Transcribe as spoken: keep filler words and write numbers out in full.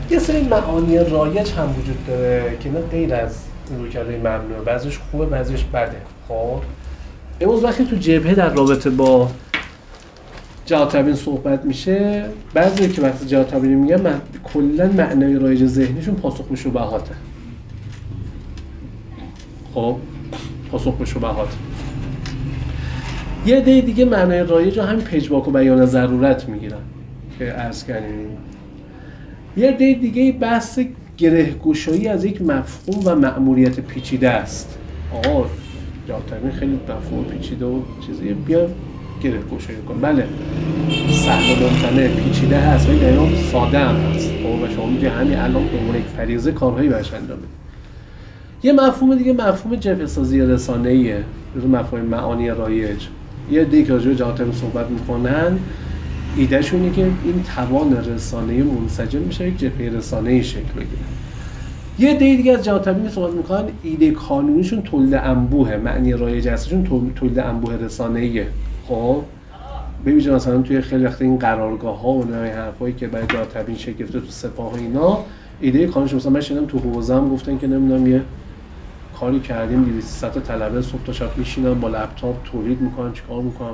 یه سری معانی رایج هم وجود داره که نه غیر از رویکردهای ممنوعه، بعضیش خوبه بعضیش بده. خب امروز وقتی تو جبهه در رابطه با جهاد تبیین صحبت میشه، بعضی که وقتی جهاد تبیین میگن من کلا معنای رایج ذهنیشون پاسخ به شبهاته. خب پاسخ به شبهات. یه عده دیگه معنای رایج رو همین پژواک و بیان ضرورت میگیرن که عرض کردیم. یه عده دیگه بحث گره‌گشایی از یک مفهوم و مأموریت پیچیده است. آقا جهاد تبیین خیلی مفهوم پیچیده و چیزیه، بیا گره‌گشایی کن. بله سهل و ممتنع پیچیده هست ولی اینا ساده هم هست. خب و شما میگه همین الان به عنوان یک فریضه کارهایی براش انجام بدید. یه مفهوم دیگه مفهوم جبهه سازی رسانه‌ایه، جزو مفاهیم معانی رایج. یه دیگه که راجع به جهاد تبیین صحبت میکنن، ایدهشون اینه که این توان رسانه‌ای منسجم میشه یک جبهه رسانه‌ای شکل بگیره. یه دیگه دیگه از جهاد تبیین صحبت میکنن، ایده کانونیشون تولید انبوه، معنی رایج هستشون تولید انبوه رسانه‌ایه. خب ببینید مثلا توی خیلی وقت این قرارگاه‌ها و این حرفایی که برای جهاد تبیین شکل گرفته تو سپاه و اینا، ایده کانونیش مثلا من شنیدم تو حوزه هم گفتن که نمیدونم یه کاری کردیم دویست تا طلبه صبح تا شب میشینن با لپتاپ تولید میکنن چیکار میکنن